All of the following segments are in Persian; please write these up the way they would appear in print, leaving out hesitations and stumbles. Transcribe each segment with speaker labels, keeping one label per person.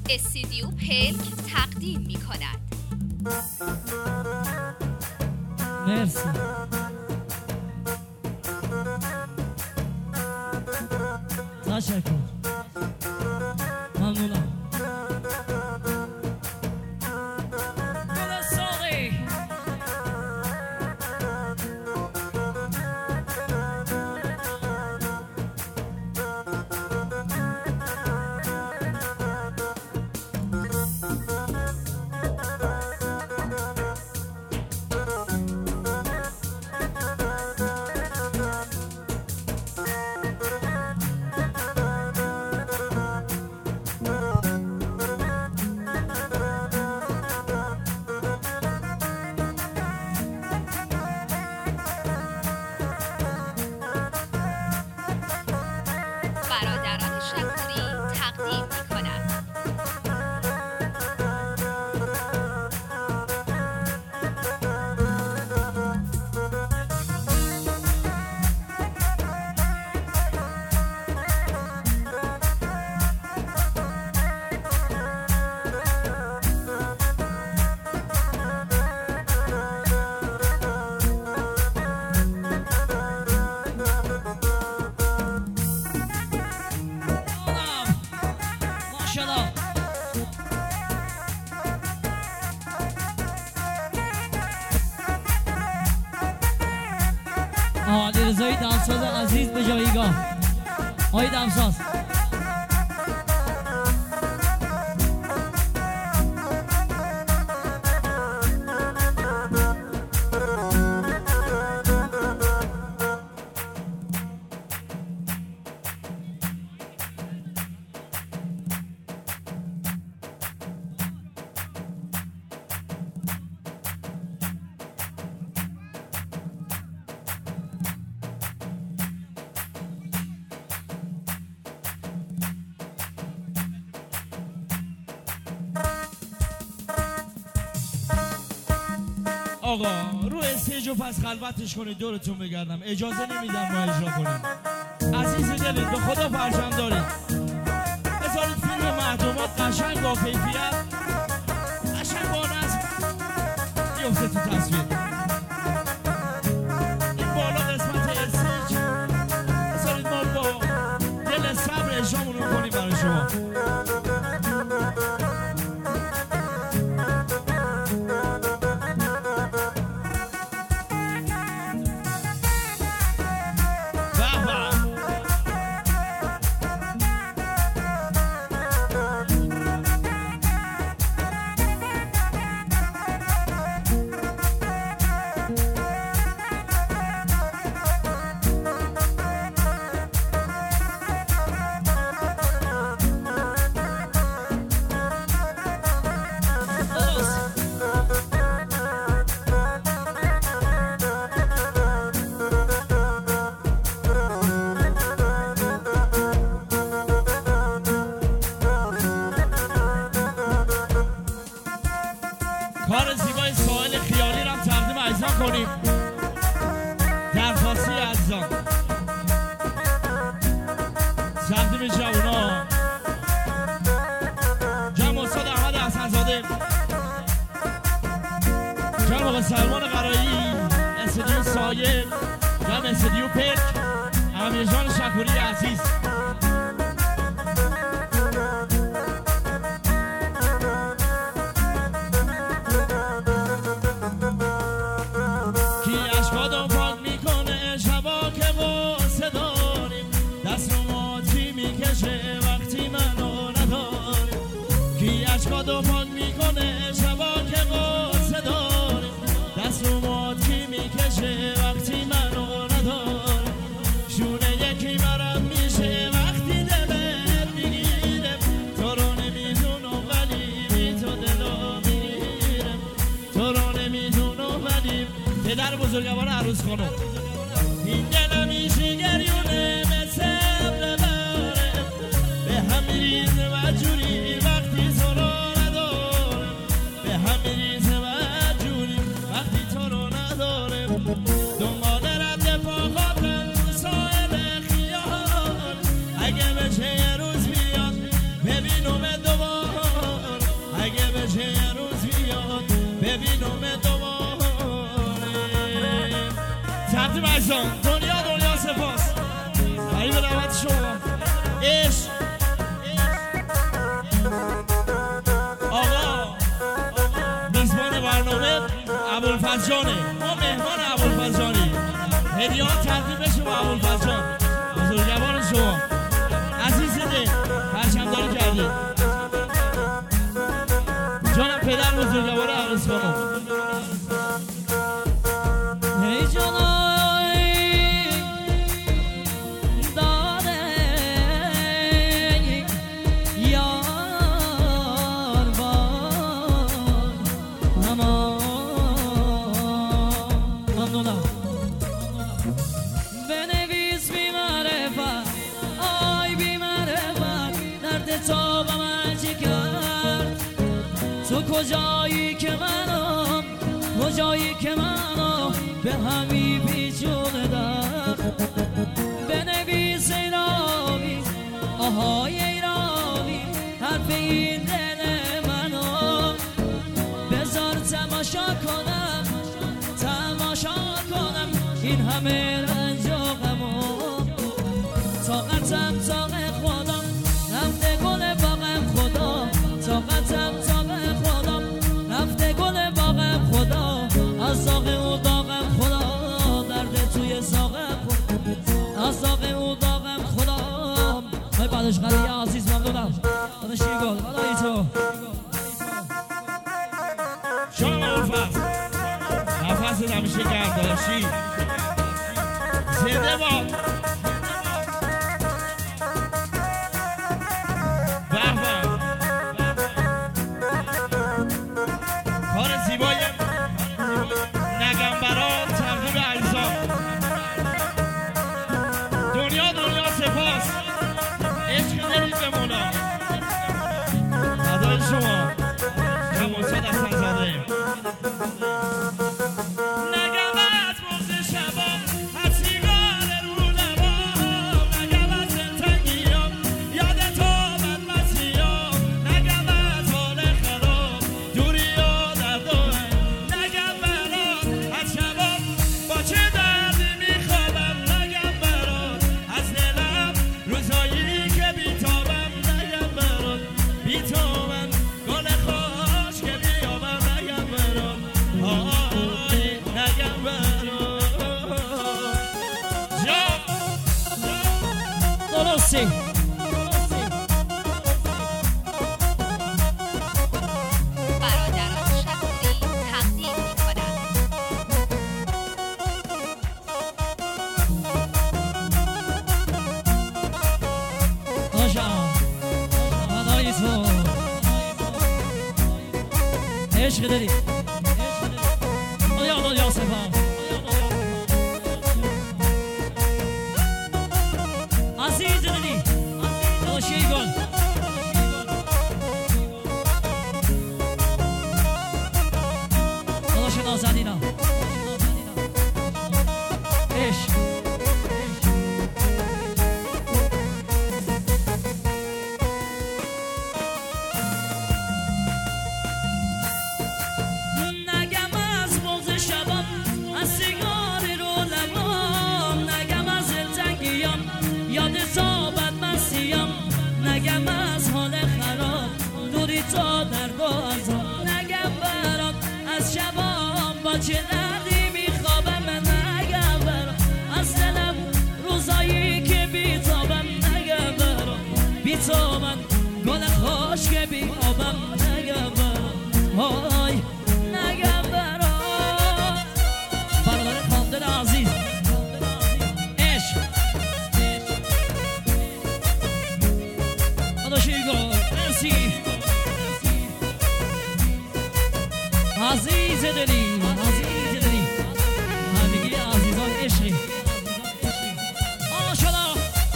Speaker 1: استودیو پلک تقدیم می کند.
Speaker 2: مرسی. تشکر. ممنونم.
Speaker 1: برادران شکوری تقدیم می کند.
Speaker 2: علی رضایی دمساز عزیز به جایگاه. آقای دمساز
Speaker 3: آقا رو استیج و پس خلوتش کنید، دورتون بگردم، اجازه نمیدم ما اجرا کنیم. عزیز دلید به خدا فرجام دارید، بذارید فیلم مردمات قشنگ با کیفیت قشنگ با نظم بیفته تو تصویر. این بالا قسمت استیج، بذارید ما با دل صبر اجرامون رو کنیم برای شما. کار زیبای ساحل خیالی رو هم تقدیم عزیزان کنیم. درخواستی عزیزان تقدیم جوونا جناب استاد احمد حسن‌زاده، جناب آقا سلمان قرایی، استودیو سایل، جناب استودیو پلک، امیرجان شکوری عزیز. اشکادو پاک میکنه شبا که قصه داره، دست رو مات کی میکشه وقتی منو نداره، شونه یکی مرم میشه وقتی دلت میگیره، تو رو نمیدونم ولی بی تو دلا میگیره، تو رو نمیدونم ولی پدر بزرگوار عروس خانم. این دلم میشه گریونه مثل ببره به هم میریزه و جوری وقتی تو رو نداره، به هم میریزه و جوری وقتی تو رو نداره، دنبال رد پا خاطر تو ساحل خیال، اگه بشه یه روز بیاد ببینم دوباره عزیزان دنیا سپاس خیلی به رحمت شما عشق آقا میزبان برنامه ابوالفضل جانه ما مهمان ابوالفضل جانی هدیه‌ها تقدیم بشه با ابوالفضل جان بزرگوار شما عزیز دل پرچمداری کردی جانم پدر بزرگوار عروس خانم
Speaker 2: ای جانای داده یار بار اما ممنونم بنویس بی معرفت آی بی معرفت درد تو با من چی کرد تو کجایی که منم به همی پیچونه در بنویس ای راوی آهای ای راوی حرف این دل منو بذار تماشا کنم این همه رنج و غمو طاقتم طاق خودم رفته گل باغم خدا طاقتم طاق خودم رفته گل باغم خدا از داغ او داغم خدا درد توی ساقم از داغ او داغم خدا های بعدش قلیه عزیز ممنونم داداشی گل بلایی تو
Speaker 3: شما نفس همیشه گرم داداشی زنده باد کار زیبای نگم برات تقدیم عزیزان دنیا سپاس عشق دارید به مولا ادای شما جمعوسد حسن زاده نگم از بغض شبا از سیگار رو لبا نگم از دلتنگیام یاد تو بدمسیام نگم از حال خراب دوری و درد و نگم برات از شبام با چه دردی میخوابم نگم برات از دلم روزایی که بیتابم نگم برات بیتابم گل خوش که بیابم نگم برات نگم برات
Speaker 2: درستی
Speaker 1: برادران شکوری تقدیم می‌کنند.
Speaker 2: آشان بلایی تو عشق داری دنیا سپاس عزیز دلی داداشی گل داداش نازنینا عشق نگم از بغض شبم از سیگار رو لبام نگم از دلتنگیام یاد تو بدمستیم نگم از حال خراب دوری تو درد و عذاب نگم برات از شبام با چه دردی میخوابم نگم برات از دلم روزایی که بیتابم نگم برات بیتابم گل خوش که بیابم نگم برات وای نگم برات برادر خاندل عزیز عشق داداشی گل مرسی عزیز دلی همگی عزیزان عشقی آشالا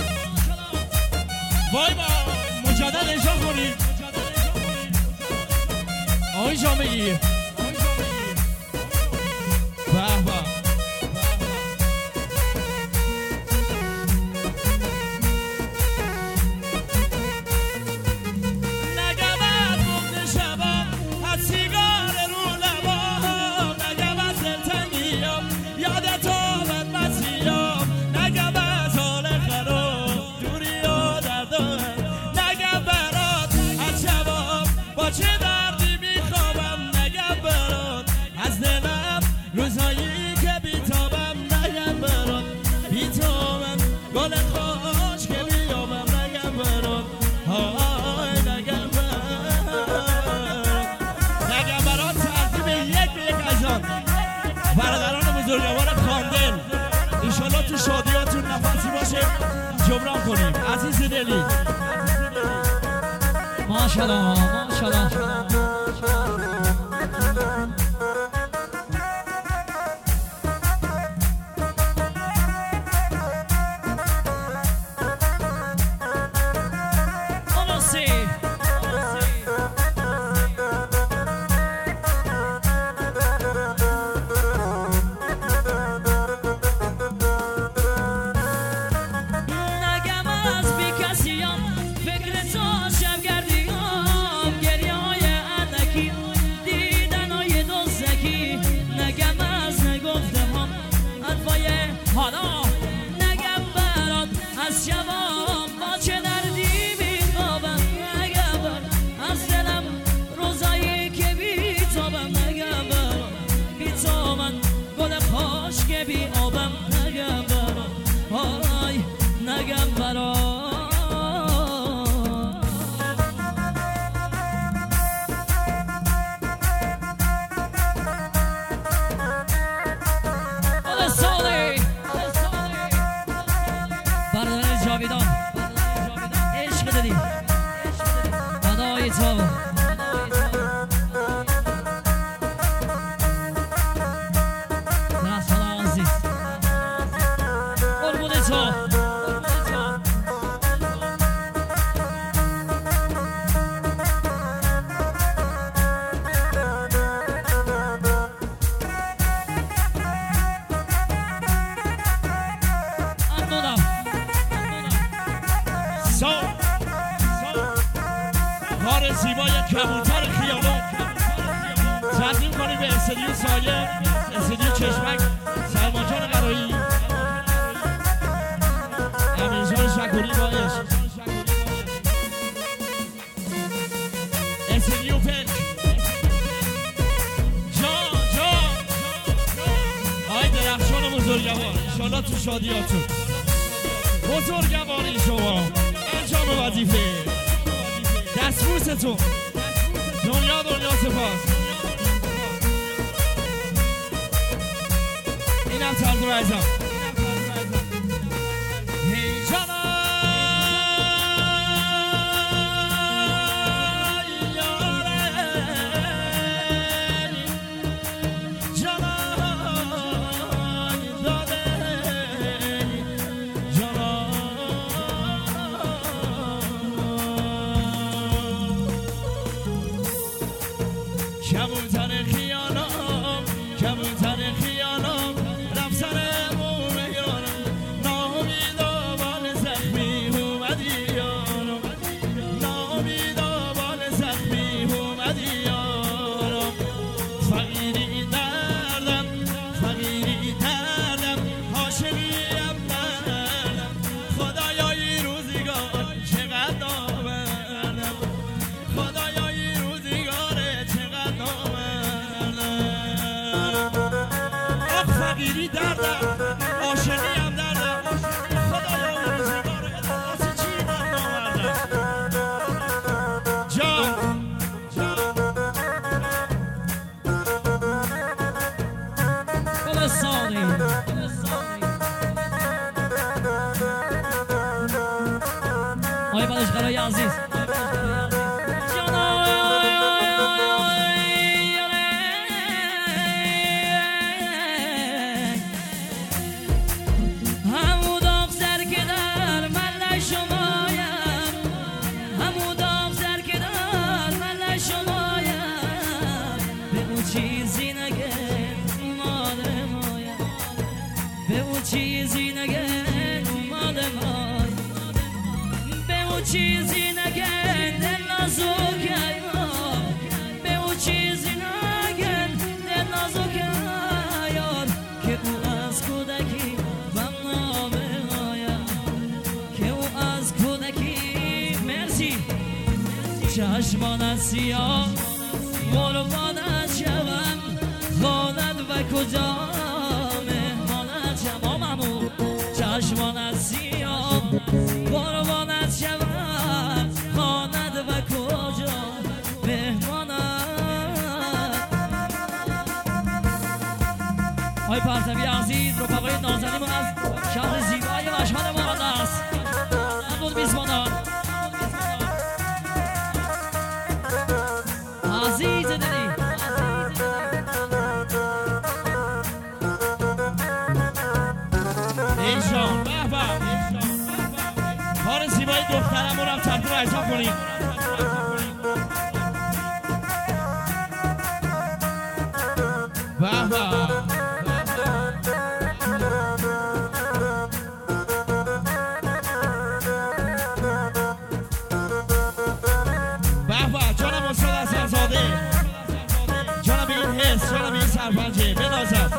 Speaker 3: وای با مجدد اجرا کنید آقای جامعی به به نگم از بغض شبم از سیگار رو لبام نگم از دلتنگیام یاد تو بدمسیام
Speaker 2: ماشاءالله ماشاءالله.
Speaker 3: زیبای کبوتر خیابان تقدیم کنیم به استودیو سایه، استودیو چشمک، سلمان جان قرایی، امینجان شکوری باش، استودیو پنک، جان آی درخشان بزرگوار، انشالله تو شادیاتون بزرگواری شما انجام وظیفه دستبوستون دنیا سپاس. این هم طرز رایزم هی جانا فقیری دردم عاشقی هم دردم خدایا روزگار واسه چی من ناوردم جان
Speaker 2: گلستانی آی بلشگرای عزیز چیزی نگن دل نازوکه به او چیزی نگن دل نازوکه یار که او از کودکی بم نامه آید که او از کودکی مرسی چشمانت سیاه قربانت شوم خانت و کجا مهمانت شوم محمود چشمانت سیاه قربانت شوم خانت و کجا مهمانت های پرتوی عزیز رفقای نازنین از شهر زیبای مشهد مانند است امروز میزبانان
Speaker 3: کنیم. به به جانم استاد حسن‌زاده، جانم این حس، جانم این سرپنجه بنازم.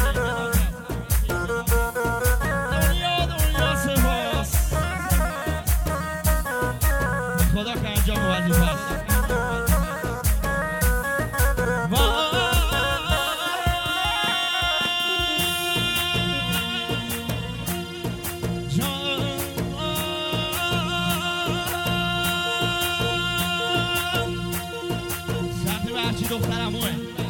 Speaker 3: دنیا سپاس، خدا که انجام وظیفه است. دخترموه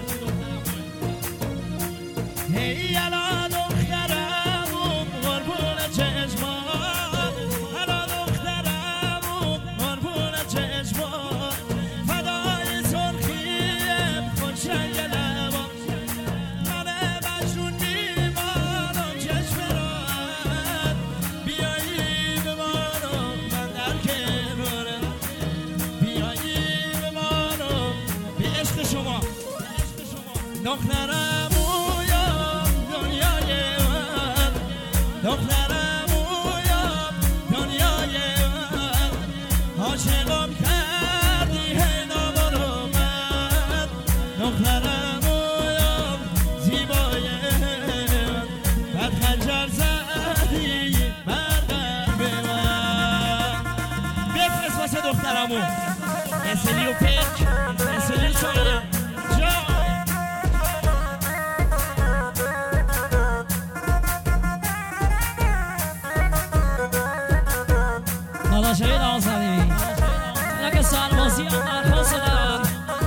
Speaker 3: هی الا دخترمون قربون چشمان، الا دخترمون قربون چشمان، فدای سرخیم خوش رنگ لبان، من مجنون میمانم چشم راحت، بیایی بمانم من در کنارم، بیایی بمانم به عشق شما. دخترم اویم دنیای من، دخترم اویم دنیای من، عاشقم کردی هی نامونو من، دخترم اویم زیبای من، بد خنجر زدی بر قلب من. بفرست واسه دخترمون اسلی و پک، اسلی سایه جا
Speaker 2: داداشای نازنین اینا که سربازی هم درخواست دارن،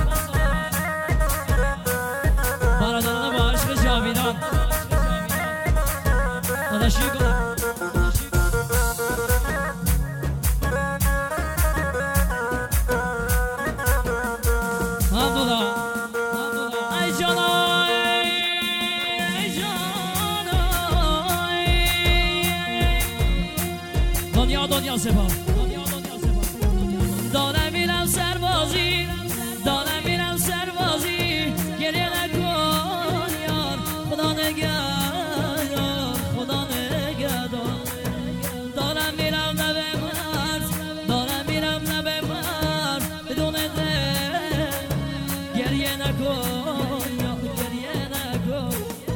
Speaker 2: برادران با عشق جاویدان داداشی کنم. ممنونم ای جانای ای جانای دنیا سپاس. دارم میرم سربازی، دارم میرم سربازی، گریه نکن یار، خدا نگهدار، خدا نگهدار. دارم میرم لب مرز، دارم میرم لب مرز، بدون دل گریه نکن یار، گریه نکن.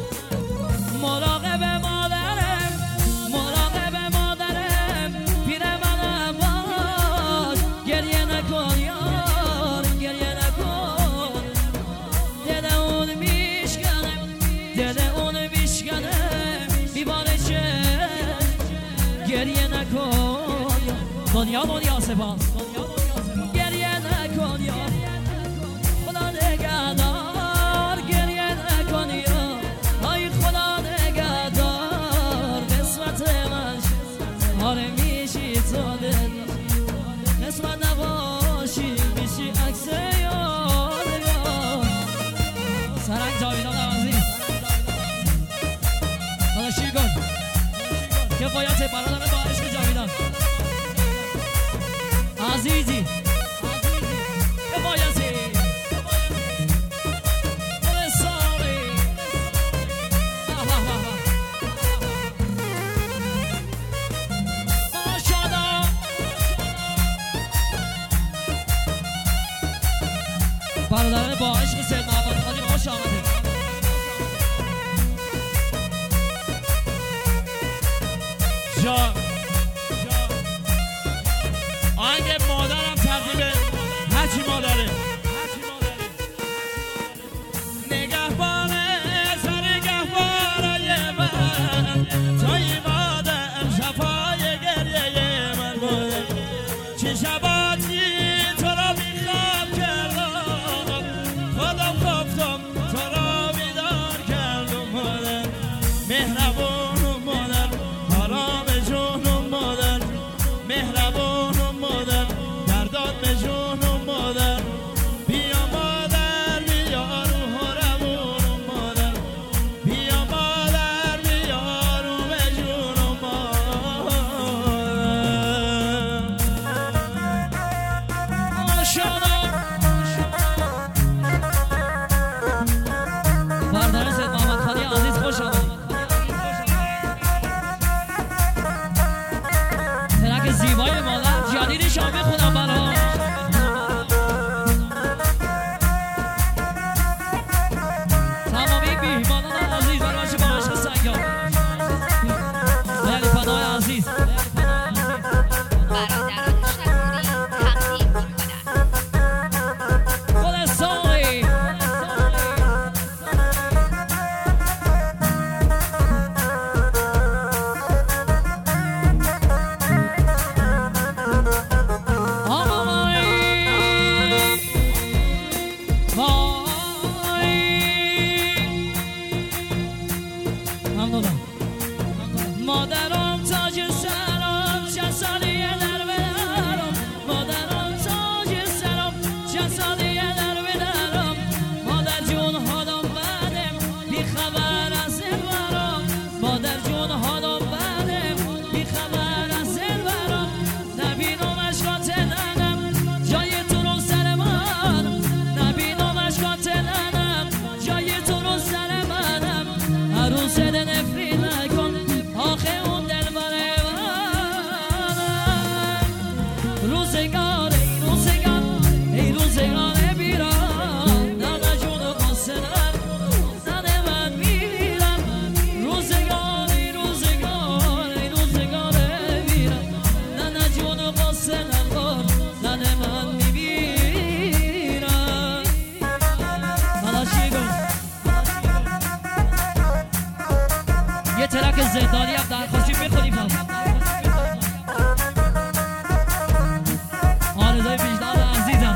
Speaker 2: مراقب مادرم، مراقب مادرم، پیر منم باش، گریه نکن یار، گریه نکن. دل اون میشکنه، دل اون میشکنه، بیباره چشم گریه نکن یار. دنیا سپاس، گریه نکن یار، خدا نگهدار، گریه نکن یار، آی خدا نگهدار. قسمت من آره میشی تو دل، قسمت نباشی میشی عکس یادگار. سرنگ جاویدان عوضی داداشی کن کفایت برادر با عشق جاویدان عزیزی کفایتی برادر با عشق سید محمد خالی خوش آمدید.
Speaker 3: جا آهنگ مادرم تقدیم هرچی مادره. نگهبانه سرگهبانای من، توی مادر شفای گریه من بود. چه شباتی تو را میخوام کردم، خودم گفتم تو را بیدار کردم. مادر مهربان مادر، آرام جون مادر، مهربان مادر، درداد به جون
Speaker 2: زندانی هم درخواستی بخونیم آرزوی وجدان عزیزم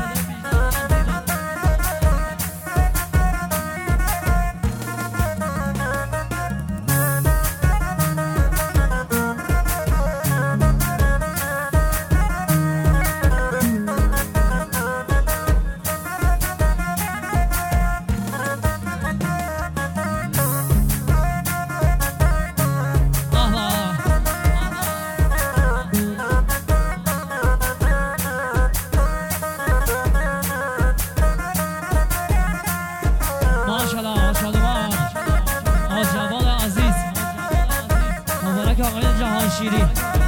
Speaker 2: شیری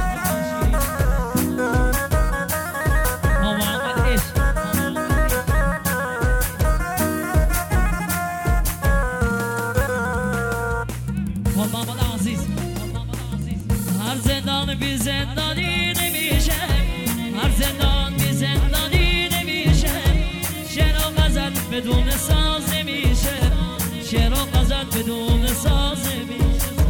Speaker 2: محمد عشق محمد عزیز هر زندان بی زندانی نمیشه هر زندان بی زندانی نمیشه شعر و غزل بدون ساز نمیشه شعر و غزل بدون ساز نمیشه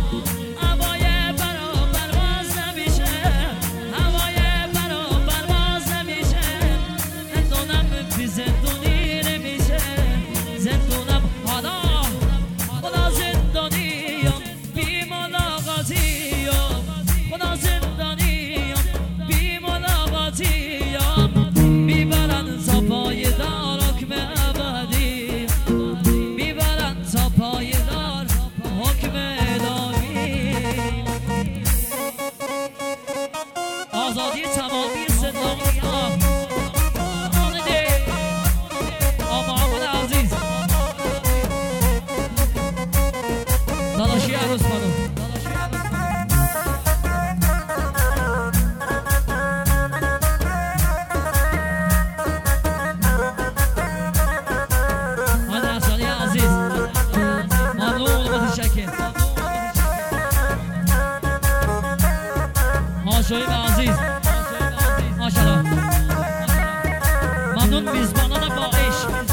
Speaker 2: زندونی نمیشه زندونم حالا خدا زندانیم بی ملاقاتیم خدا زندانیم بی ملاقاتیم میبرن تا پایدار حکم ابدی میبرن تا پایدار حکم ادامی آزادی تمامی زندانیان داداشی عروس خانم آقای درخشانی عزیز ممنون متشکر هاشمی عزیز ماشاءالله ممنون میزبانان با عشق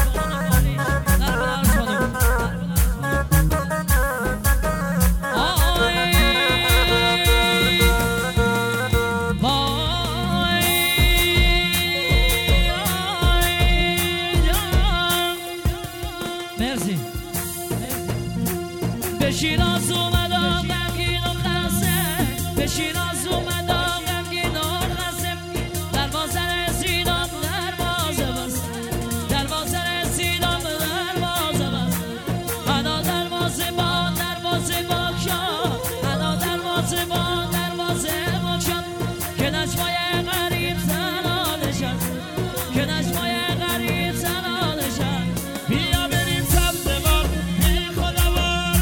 Speaker 2: به شیراز اومدم غمگین و خسته به شیراز اومدم غمگین و خسته دروازه رسیدم دروازه بست دروازه رسیدم دروازه بست انا دروازه با دروازه بکشم انا دروازه با دروازه بکشم که نشمای غریب زنانه شد که نشمای غریب زنانه شد بیا بریم سبز بار بی خدا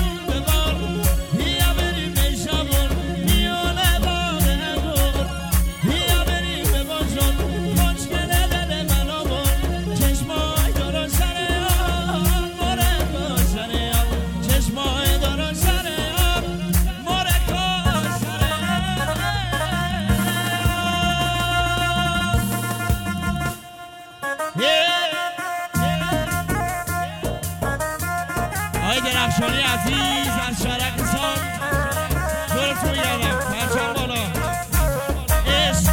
Speaker 2: آقای درخشانی عزیز از شهرکستان دورتون میگردم پرچم بالا عشق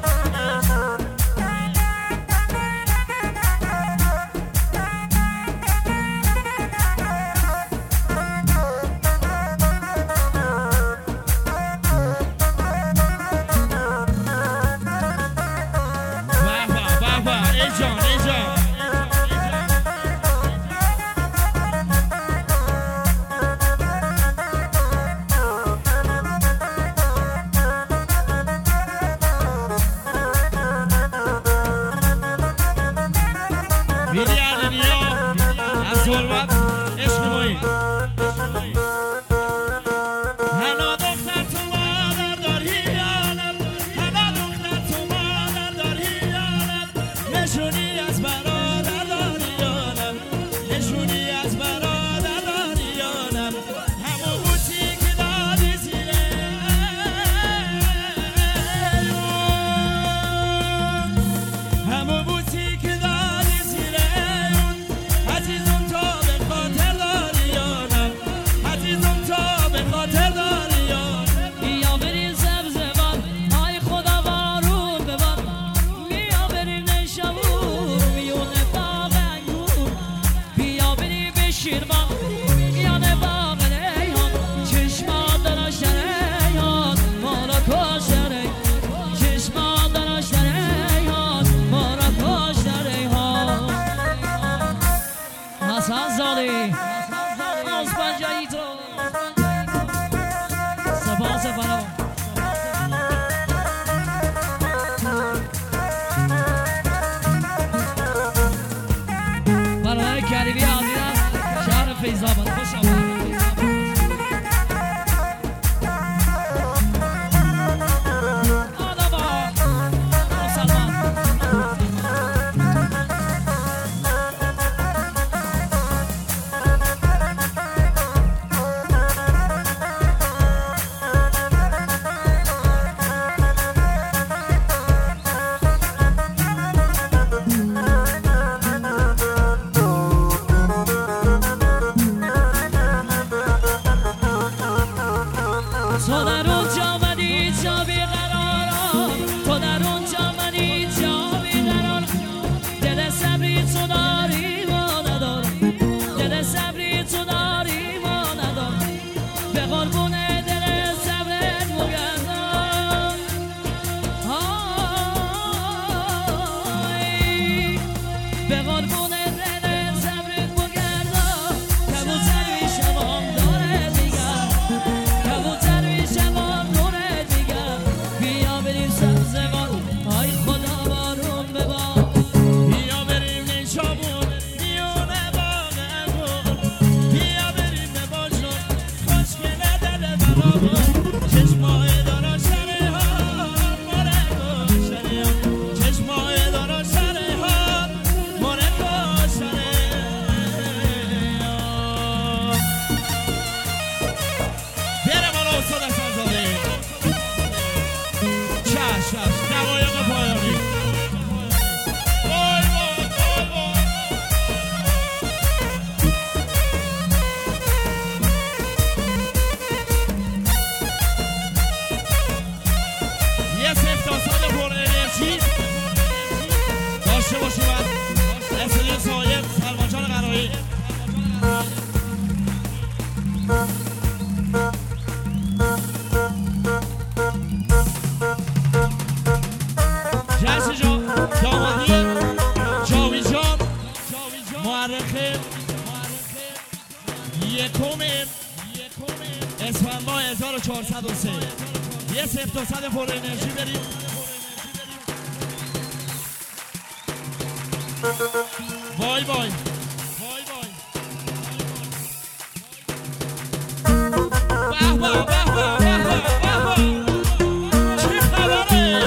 Speaker 2: به به ای جان ای جان بیدی اردنیا از ظلمت عشق مایی هلا دختر تو مادر داری یانم هلا دختر تو مادر داری یانم نشونی از برادر داری یانم نشونی از برادر داری یانم همون بوتی که دادی زیره همون بوتی که دادی زیره عزیزم تو فیض‌آباد خوش آمد تو در اونجا منی جا بیقرارم تو در اونجا منی جا بیقرارم دل صبری تو داری ما ندارم دل صبری تو داری ما ندارم به قربون دل صبرت بگردم به قربون دل صبرت بگردم کبوتر بیشمام داره میگم کبوتر ای خدا بارون ببار
Speaker 3: بیا بریم نیشابون میونه باغ انگور بیا بریم به باجون خوشگل دل برامون چشمای دارا شره ها مره گوشنه چشمای دارا شره ها مره گوشنه بیاره بالا استاد حسن‌زاده چشم دقایق پایانی یه سفتاسد پر انرژی داشته باشیم از استودیو صاحب سلمان جان قرایی جرسی جان دامادی جاوی جان معرخه یکم اسفند ماه 1403 یه سفتاسد پر انرژی بریم وای وای به به به به چی خبره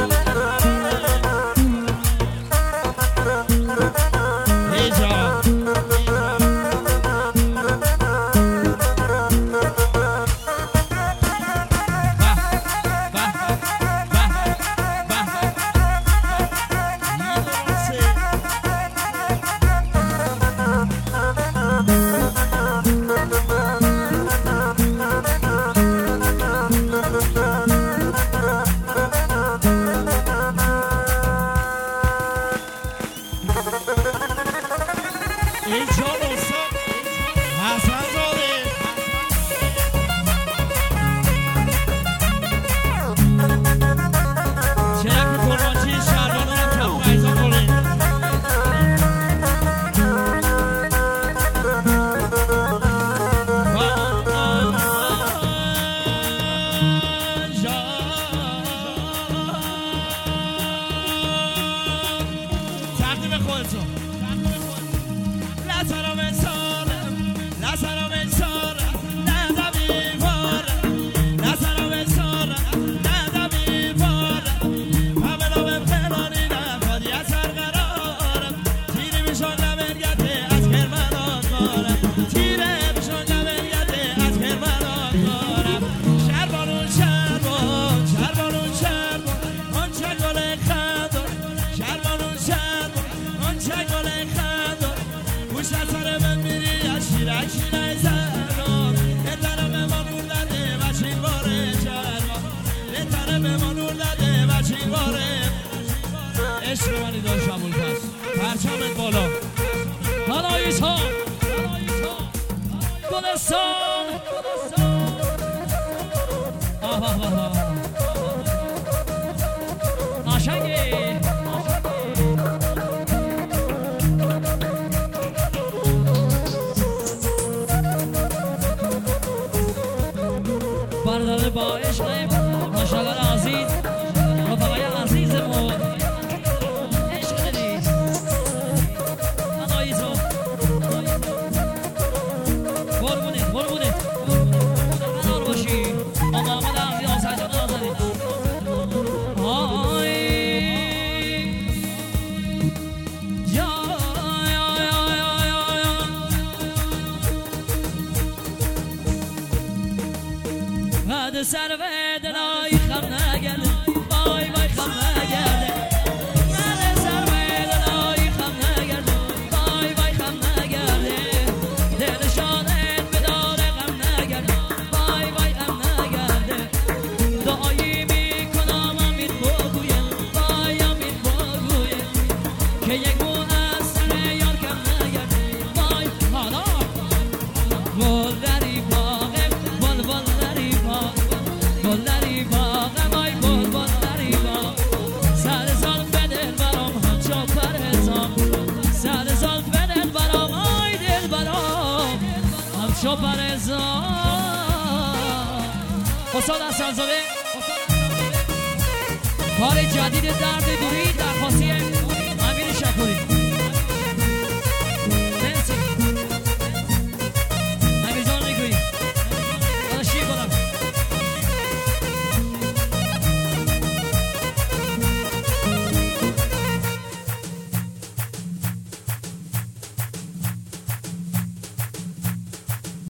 Speaker 3: عشق منی داشت ابوالفضل پرچمت بالا حالا گلستان آشنگی برداره با عشق ماشاءالله عزیز رفقای عزیزمون عشق دلی آقاییزو
Speaker 2: شوپر ازا استاد حسن‌زاده کار جدید درد دوری درخواستی امیر شکوری